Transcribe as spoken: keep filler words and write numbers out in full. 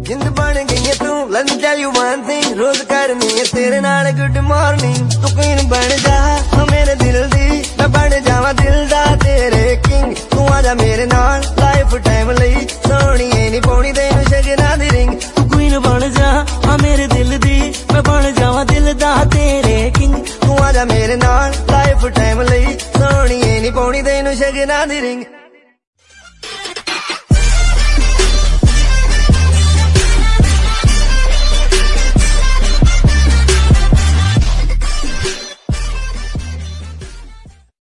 जिंद बन गई है तू let me tell you one thing रोज करनी है तेरे नाल good morning तू queen बन जा हाँ मेरे दिल दी मैं बन जावा दिल दा तेरे king तू आजा मेरे नाल life time लई सोनी नहीं पौनी तेनू शगना दी रिंग तू queen बन जा हाँ मेरे दिल दी मैं बन जावा दिल दा तेरे king तू आजा मेरे नाल life time लई सोनी नहीं पौनी तेनू शगना दी रिंग